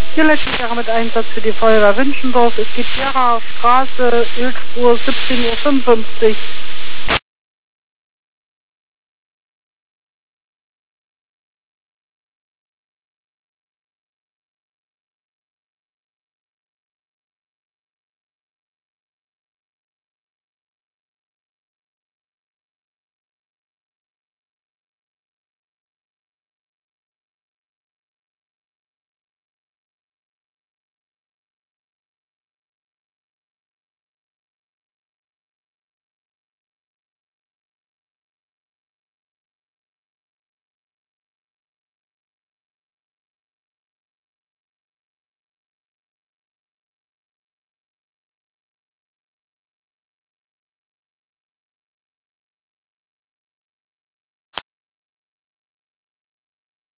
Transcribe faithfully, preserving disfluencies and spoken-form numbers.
Hier Letztendlich mit Einsatz für die Feuerwehr Wünschendorf. Es geht Gera Straße, Ölspur siebzehn Uhr fünfundfünfzig.